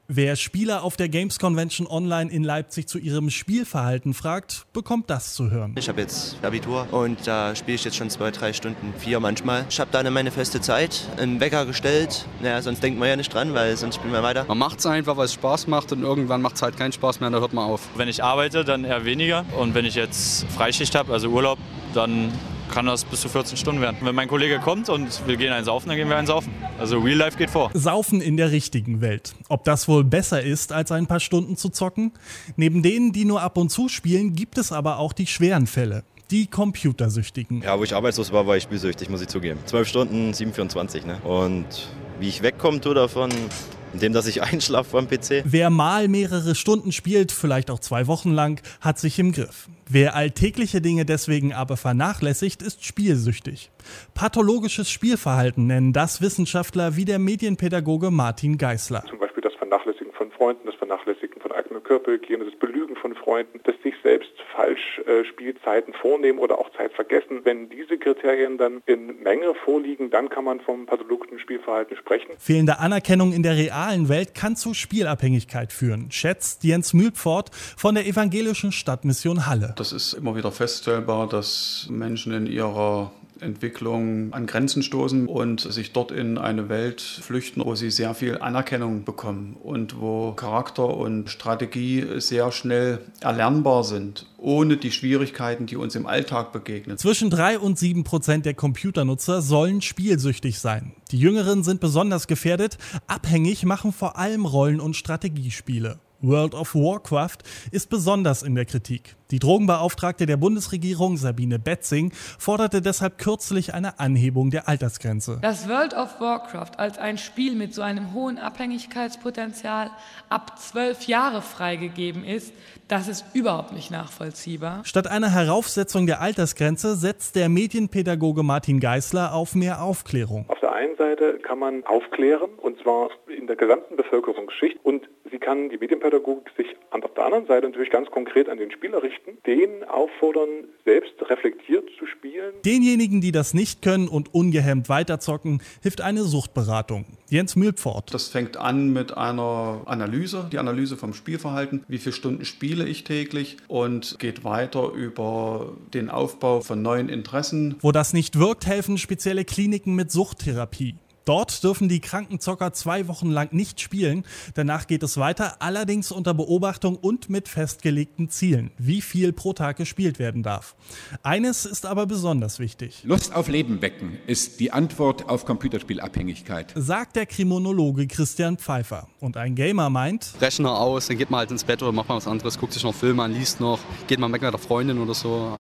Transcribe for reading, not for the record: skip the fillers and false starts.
Wer Spieler auf der Games Convention Online in Leipzig zu ihrem Spielverhalten fragt, bekommt das zu hören. Ich habe jetzt Abitur und da spiele ich jetzt schon 2-3 Stunden, 4 manchmal. Ich habe da meine feste Zeit, einen Wecker gestellt. Naja, sonst denkt man ja nicht dran, weil sonst spielen wir weiter. Man macht es einfach, weil es Spaß macht und irgendwann macht es halt keinen Spaß mehr und dann hört man auf. Wenn ich arbeite, dann eher weniger und wenn ich jetzt Freischicht habe, also Urlaub, dann kann das bis zu 14 Stunden werden. Wenn mein Kollege kommt und wir gehen einen saufen, dann gehen wir einen saufen. Also Real Life geht vor. Saufen in der richtigen Welt. Ob das wohl besser ist, als ein paar Stunden zu zocken? Neben denen, die nur ab und zu spielen, gibt es aber auch die schweren Fälle. Die Computersüchtigen. Ja, wo ich arbeitslos war ich spielsüchtig, muss ich zugeben. 12 Stunden, 7,24. Ne? Und wie ich wegkomme davon, indem dass ich einschlafe vom PC. Wer mal mehrere Stunden spielt, vielleicht auch 2 Wochen lang, hat sich im Griff. Wer alltägliche Dinge deswegen aber vernachlässigt, ist spielsüchtig. Pathologisches Spielverhalten nennen das Wissenschaftler wie der Medienpädagoge Martin Geisler. Zum Beispiel das Vernachlässigen von Freunden, das Vernachlässigen von eigener Körperhygiene, das Belügen von Freunden, das sich selbst falsch Spielzeiten vornehmen oder auch Zeit vergessen. Wenn diese Kriterien dann in Menge vorliegen, dann kann man vom pathologischen Spielverhalten sprechen. Fehlende Anerkennung in der realen Welt kann zu Spielabhängigkeit führen, schätzt Jens Mühlpfort von der evangelischen Stadtmission Halle. Das ist immer wieder feststellbar, dass Menschen in ihrer Entwicklung an Grenzen stoßen und sich dort in eine Welt flüchten, wo sie sehr viel Anerkennung bekommen und wo Charakter und Strategie sehr schnell erlernbar sind, ohne die Schwierigkeiten, die uns im Alltag begegnen. Zwischen 3 und 7% der Computernutzer sollen spielsüchtig sein. Die Jüngeren sind besonders gefährdet. Abhängig machen vor allem Rollen- und Strategiespiele. World of Warcraft ist besonders in der Kritik. Die Drogenbeauftragte der Bundesregierung, Sabine Betzing, forderte deshalb kürzlich eine Anhebung der Altersgrenze. Dass World of Warcraft als ein Spiel mit so einem hohen Abhängigkeitspotenzial ab 12 Jahre freigegeben ist, das ist überhaupt nicht nachvollziehbar. Statt einer Heraufsetzung der Altersgrenze setzt der Medienpädagoge Martin Geisler auf mehr Aufklärung. Auf der einen Seite kann man aufklären, und zwar in der gesamten Bevölkerungsschicht, und sie kann die Medienpädagogik sich auf der anderen Seite natürlich ganz konkret an den Spieler richten, den auffordern, selbst reflektiert zu spielen. Denjenigen, die das nicht können und ungehemmt weiterzocken, hilft eine Suchtberatung. Jens Mühlpfort. Das fängt an mit einer Analyse, die Analyse vom Spielverhalten, wie viele Stunden spiele ich täglich, und geht weiter über den Aufbau von neuen Interessen. Wo das nicht wirkt, helfen spezielle Kliniken mit Suchttherapie. Dort dürfen die kranken Zocker 2 Wochen lang nicht spielen. Danach geht es weiter, allerdings unter Beobachtung und mit festgelegten Zielen, wie viel pro Tag gespielt werden darf. Eines ist aber besonders wichtig. Lust auf Leben wecken ist die Antwort auf Computerspielabhängigkeit, sagt der Kriminologe Christian Pfeiffer. Und ein Gamer meint: Rechner aus, dann geht man halt ins Bett oder macht mal was anderes, guckt sich noch Filme an, liest noch, geht mal weg mit der Freundin oder so.